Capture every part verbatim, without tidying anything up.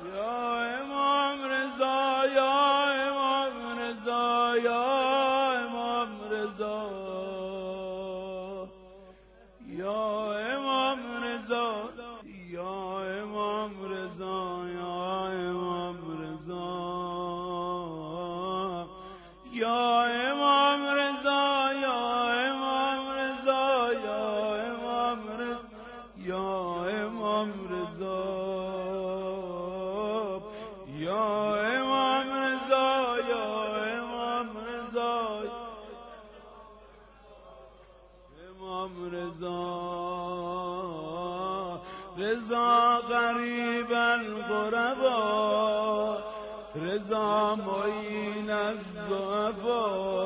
یا امام رضا یا امام رضا یا امام رضا یا امام رضا یا امام رضا یا امام رضا یا امام رضا یا امام رضا یا امام رضا یا امام رضا یا امام رضا یا امام رضا امام رضا رضا غریب الغربا رضا معین الضعفا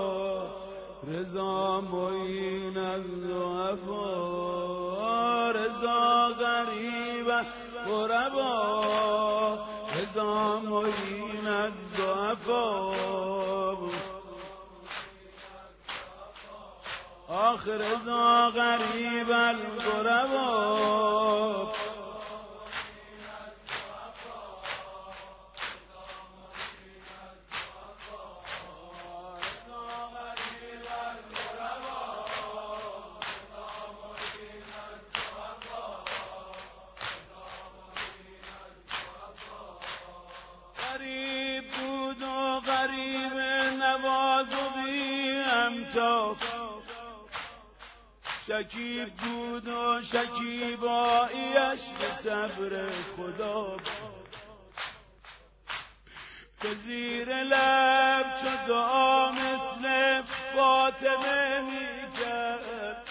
رضا معین الضعفا رضا غریب الغربا رضا معین الضعفا آخ رضا غریب الغربا غریب بود و غریب نواز و بی امتاف شکیب بود و شکیباییش به صبر خدا به زیر لب چو دعا مثل فاطمه میکرد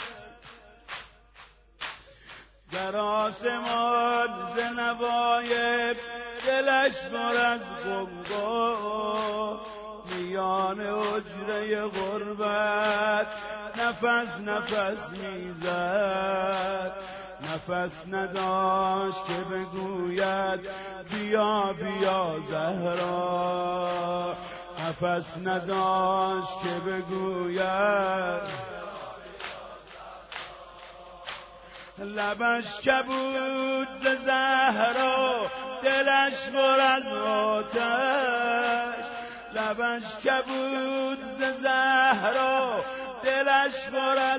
در آسمان ز نوای دلش پر از غوغا میان حجره غربت نفس نفس میزد نفس نداشت که بگوید بیا بیا زهرا نفس نداشت که بگوید لبش کبود ز زهرا دلش پر از آتش لبش کبود ز زهرا دلش پر از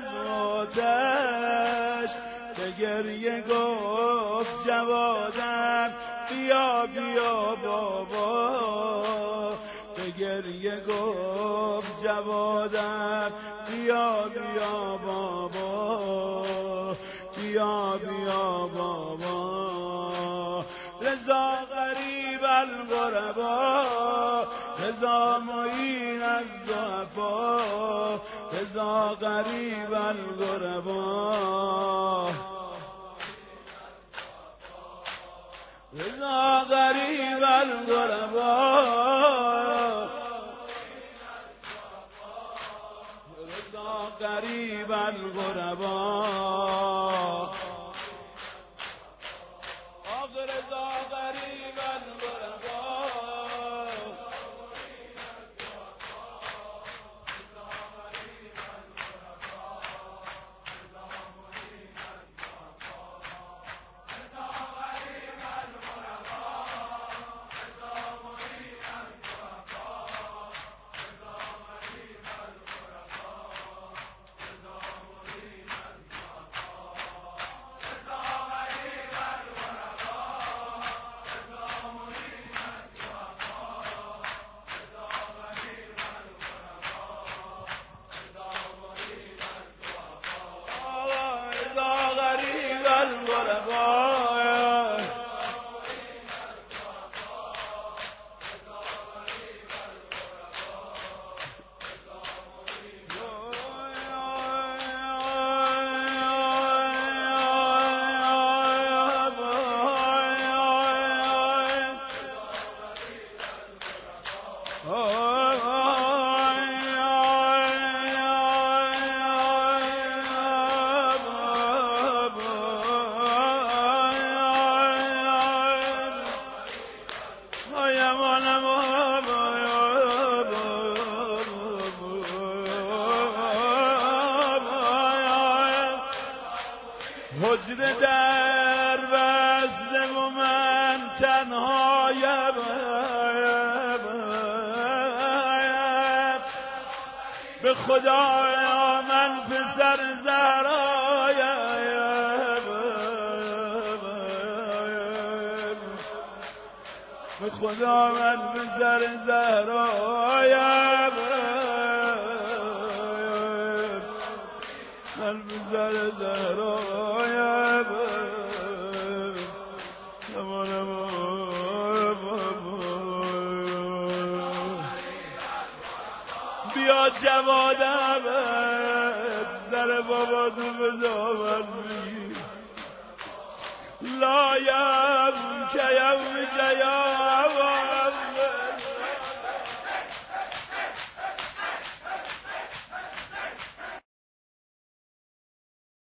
آتش به گریه گفت جوادم بیا بیا بابا به گریه گفت جوادم بیا بیا بابا بیا بیا بابا رضا غریب الغربا رضا معین الضعفا رضا غریب الغربا رضا غریب الغربا رضا غریب الغربا آخ رضا غریب الغربا حجره در بسته و من تنها لایم به خدا من پسر زهرایم به خدا من پسر زهرایم من پسر زهرایم بیا جوادم زر بابا تو به دامن بگیر لایم کیم جیام